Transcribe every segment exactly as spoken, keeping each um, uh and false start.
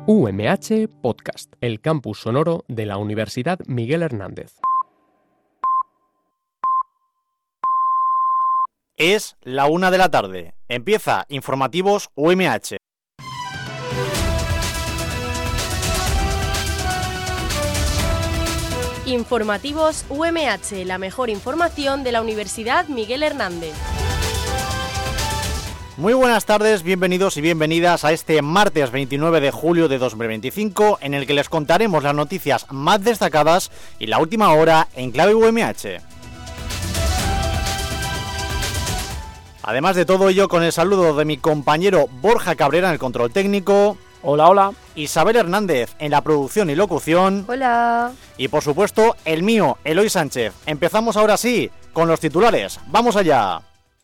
U M H Podcast, el campus sonoro de la Universidad Miguel Hernández. Es la una de la tarde. Empieza Informativos U M H. Informativos U M H, la mejor información de la Universidad Miguel Hernández. Muy buenas tardes, bienvenidos y bienvenidas a este martes veintinueve de julio de dos mil veinticinco, en el que les contaremos las noticias más destacadas y la última hora en clave U M H. Además de todo ello, con el saludo de mi compañero Borja Cabrera en el control técnico. Hola, hola. Isabel Hernández en la producción y locución. Hola. Y por supuesto, el mío, Eloy Sánchez. Empezamos ahora sí con los titulares. ¡Vamos allá!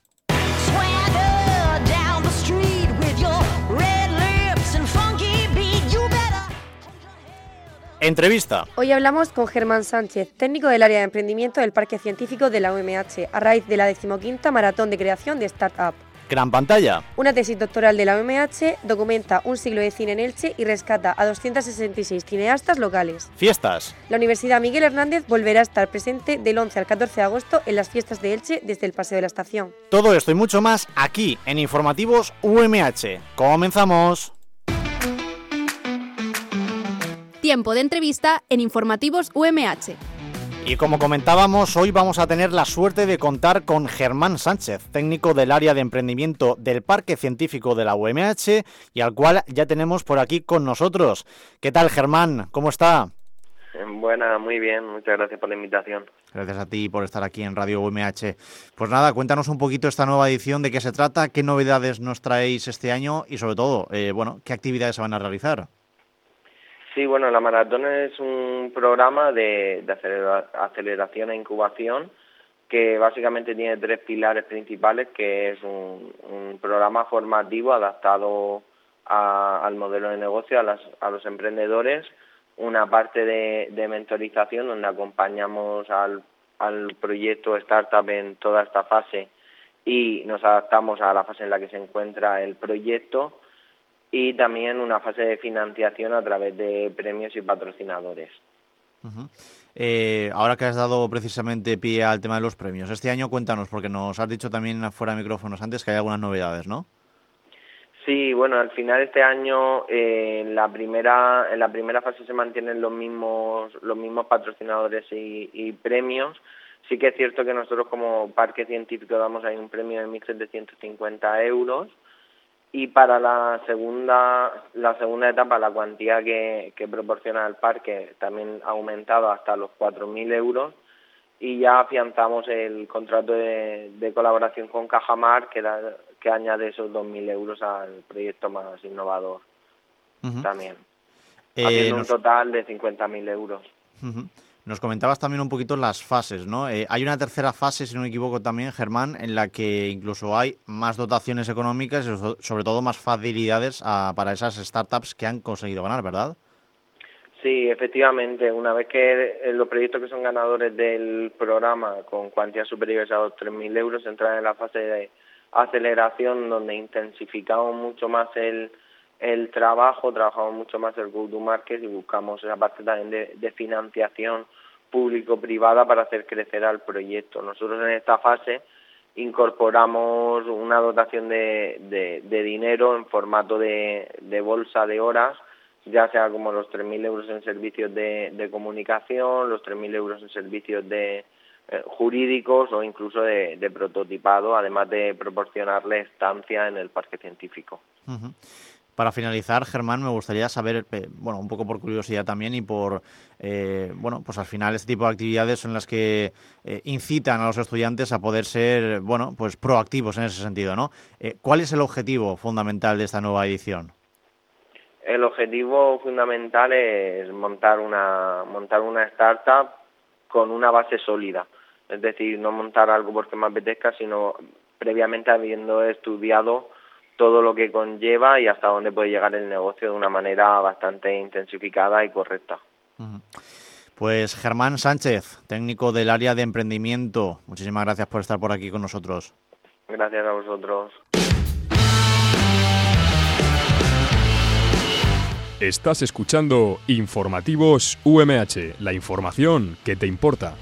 Entrevista. Hoy hablamos con Germán Sánchez, técnico del área de emprendimiento del Parque Científico de la U M H, a raíz de la decimoquinta Maratón de Creación de Startup. Gran pantalla. Una tesis doctoral de la U M H documenta un siglo de cine en Elche y rescata a doscientos sesenta y seis cineastas locales. Fiestas. La Universidad Miguel Hernández volverá a estar presente del once al catorce de agosto en las fiestas de Elche desde el Paseo de la Estación. Todo esto y mucho más aquí en Informativos U M H. ¡Comenzamos! Tiempo de entrevista en Informativos U M H. Y como comentábamos, hoy vamos a tener la suerte de contar con Germán Sánchez, técnico del área de emprendimiento del Parque Científico de la U M H, y al cual ya tenemos por aquí con nosotros. ¿Qué tal, Germán? ¿Cómo está? Buena, muy bien. Muchas gracias por la invitación. Gracias a ti por estar aquí en Radio U M H. Pues nada, cuéntanos un poquito esta nueva edición, de qué se trata, qué novedades nos traéis este año y sobre todo, eh, bueno, qué actividades se van a realizar. Sí, bueno, la maratón es un programa de, de acelera, aceleración e incubación que básicamente tiene tres pilares principales, que es un, un programa formativo adaptado a, al modelo de negocio, a, las, a los emprendedores, una parte de, de mentorización donde acompañamos al, al proyecto startup en toda esta fase y nos adaptamos a la fase en la que se encuentra el proyecto, y también una fase de financiación a través de premios y patrocinadores. Uh-huh. Eh, ahora que has dado precisamente pie al tema de los premios, este año cuéntanos, porque nos has dicho también fuera de micrófonos antes que hay algunas novedades, ¿no? Sí, bueno, al final este año eh, en la primera en la primera fase se mantienen los mismos los mismos patrocinadores y, y premios. Sí que es cierto que nosotros como Parque Científico damos ahí un premio de mil setecientos cincuenta euros. Y para la segunda la segunda etapa, la cuantía que, que proporciona el parque también ha aumentado hasta los cuatro mil euros, y ya afianzamos el contrato de, de colaboración con Cajamar, que, da, que añade esos dos mil euros al proyecto más innovador. Uh-huh. También, eh, haciendo nos... un total de cincuenta mil euros. Uh-huh. Nos comentabas también un poquito las fases, ¿no? Eh, hay una tercera fase, si no me equivoco también, Germán, en la que incluso hay más dotaciones económicas y sobre todo más facilidades a, para esas startups que han conseguido ganar, ¿verdad? Sí, efectivamente. Una vez que los proyectos que son ganadores del programa con cuantías superiores a los tres mil euros entran en la fase de aceleración, donde intensificamos mucho más el... el trabajo, trabajamos mucho más el go-to-market y buscamos esa parte también de, de financiación público-privada para hacer crecer al proyecto. Nosotros en esta fase incorporamos una dotación de, de, de dinero en formato de, de bolsa de horas, ya sea como los tres mil euros en servicios de, de comunicación, los tres mil euros en servicios de eh, jurídicos o incluso de, de prototipado, además de proporcionarle estancia en el parque científico. Uh-huh. Para finalizar, Germán, me gustaría saber, bueno, un poco por curiosidad también y por, eh, bueno, pues al final este tipo de actividades son las que eh, incitan a los estudiantes a poder ser, bueno, pues proactivos en ese sentido, ¿no? Eh, ¿Cuál es el objetivo fundamental de esta nueva edición? El objetivo fundamental es montar una montar una startup con una base sólida, es decir, no montar algo porque me apetezca, sino previamente habiendo estudiado todo lo que conlleva y hasta dónde puede llegar el negocio de una manera bastante intensificada y correcta. Uh-huh. Pues Germán Sánchez, técnico del área de emprendimiento, muchísimas gracias por estar por aquí con nosotros. Gracias a vosotros. Estás escuchando Informativos U M H, la información que te importa.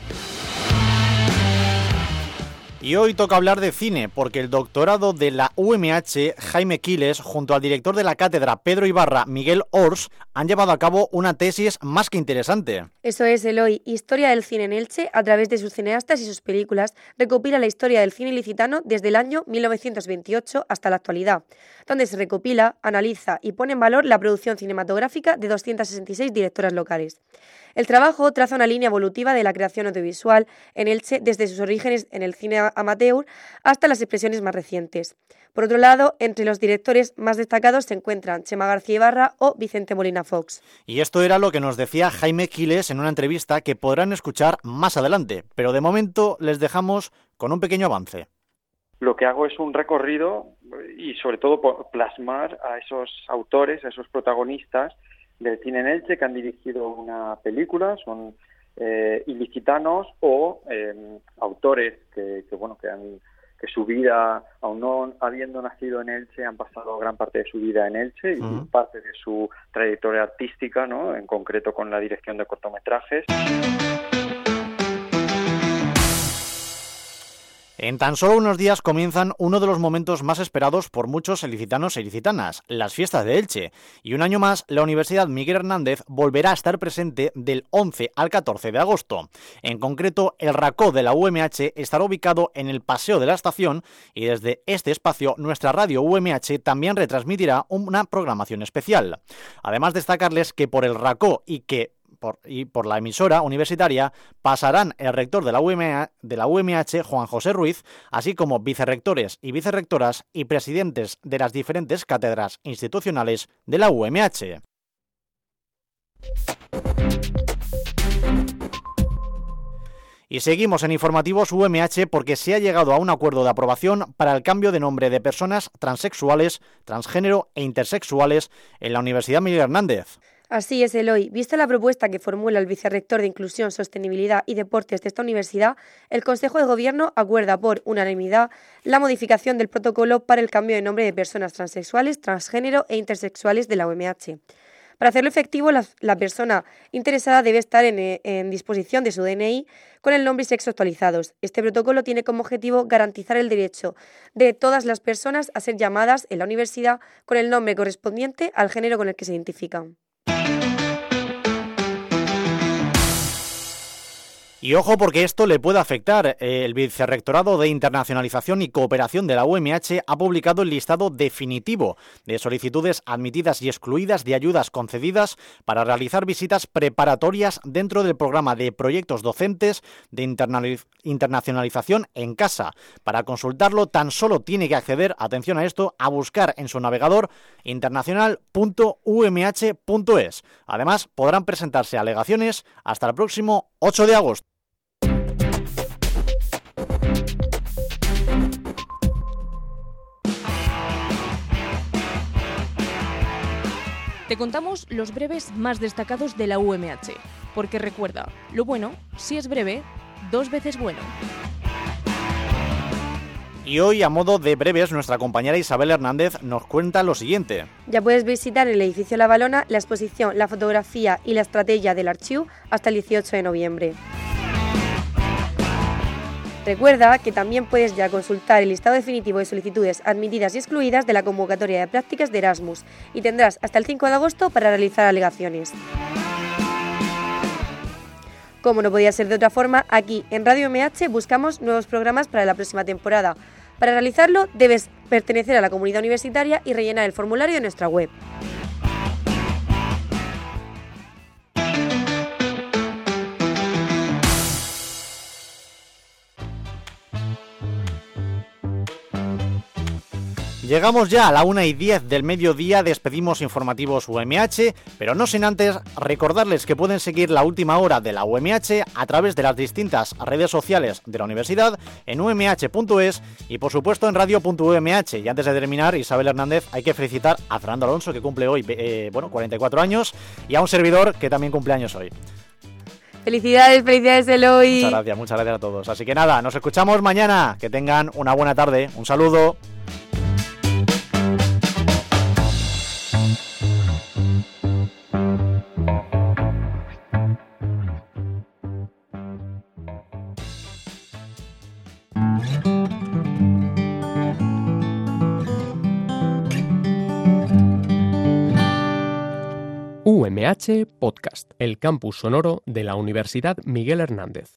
Y hoy toca hablar de cine, porque el doctorado de la U M H, Jaime Quiles, junto al director de la cátedra, Pedro Ibarra, Miguel Ors, han llevado a cabo una tesis más que interesante. Eso es, Eloy. Historia del cine en Elche, a través de sus cineastas y sus películas, recopila la historia del cine ilicitano desde el año mil novecientos veintiocho hasta la actualidad, donde se recopila, analiza y pone en valor la producción cinematográfica de doscientas sesenta y seis directoras locales. El trabajo traza una línea evolutiva de la creación audiovisual en Elche desde sus orígenes en el cine amateur hasta las expresiones más recientes. Por otro lado, entre los directores más destacados se encuentran Chema García Ibarra o Vicente Molina Fox. Y esto era lo que nos decía Jaime Quiles en una entrevista que podrán escuchar más adelante, pero de momento les dejamos con un pequeño avance. Lo que hago es un recorrido y sobre todo plasmar a esos autores, a esos protagonistas del cine en Elche que han dirigido una película, son eh, ilicitanos o eh, autores que, que bueno que han que su vida, aun no habiendo nacido en Elche, han pasado gran parte de su vida en Elche y uh-huh. parte de su trayectoria artística, ¿no? En concreto con la dirección de cortometrajes. En tan solo unos días comienzan uno de los momentos más esperados por muchos ilicitanos e ilicitanas, las fiestas de Elche. Y un año más, la Universidad Miguel Hernández volverá a estar presente del once al catorce de agosto. En concreto, el RACO de la U M H estará ubicado en el Paseo de la Estación y desde este espacio nuestra radio U M H también retransmitirá una programación especial. Además, destacarles que por el RACO y que Por, y por la emisora universitaria pasarán el rector de la, U M A, de la U M H, Juan José Ruiz, así como vicerrectores y vicerrectoras y presidentes de las diferentes cátedras institucionales de la U M H. Y seguimos en Informativos U M H porque se ha llegado a un acuerdo de aprobación para el cambio de nombre de personas transexuales, transgénero e intersexuales en la Universidad Miguel Hernández. Así es, Eloy. Vista la propuesta que formula el vicerrector de Inclusión, Sostenibilidad y Deportes de esta universidad, el Consejo de Gobierno acuerda por unanimidad la modificación del protocolo para el cambio de nombre de personas transexuales, transgénero e intersexuales de la U M H. Para hacerlo efectivo, la, la persona interesada debe estar en, en disposición de su D N I con el nombre y sexo actualizados. Este protocolo tiene como objetivo garantizar el derecho de todas las personas a ser llamadas en la universidad con el nombre correspondiente al género con el que se identifican. Y ojo porque esto le puede afectar. El Vicerrectorado de Internacionalización y Cooperación de la U M H ha publicado el listado definitivo de solicitudes admitidas y excluidas de ayudas concedidas para realizar visitas preparatorias dentro del programa de proyectos docentes de internacionalización en casa. Para consultarlo tan solo tiene que acceder, atención a esto, a buscar en su navegador internacional punto u m h punto es. Además, podrán presentarse alegaciones hasta el próximo ocho de agosto. Te contamos los breves más destacados de la U M H, porque recuerda, lo bueno, si es breve, dos veces bueno. Y hoy, a modo de breves, nuestra compañera Isabel Hernández nos cuenta lo siguiente. Ya puedes visitar en el edificio La Valona la exposición La fotografía y la estrategia del archivo hasta el dieciocho de noviembre. Recuerda que también puedes ya consultar el listado definitivo de solicitudes admitidas y excluidas de la convocatoria de prácticas de Erasmus y tendrás hasta el cinco de agosto para realizar alegaciones. Como no podía ser de otra forma, aquí en Radio M H buscamos nuevos programas para la próxima temporada. Para realizarlo debes pertenecer a la comunidad universitaria y rellenar el formulario de nuestra web. Llegamos ya a la una y diez del mediodía, despedimos Informativos U M H, pero no sin antes recordarles que pueden seguir la última hora de la U M H a través de las distintas redes sociales de la universidad en u m h punto es y por supuesto en radio punto u m h. Y antes de terminar, Isabel Hernández, hay que felicitar a Fernando Alonso, que cumple hoy eh, bueno, cuarenta y cuatro años, y a un servidor que también cumple años hoy. Felicidades, felicidades Eloy. Muchas gracias, muchas gracias a todos. Así que nada, nos escuchamos mañana. Que tengan una buena tarde. Un saludo. Thank you. U M H Podcast, el campus sonoro de la Universidad Miguel Hernández.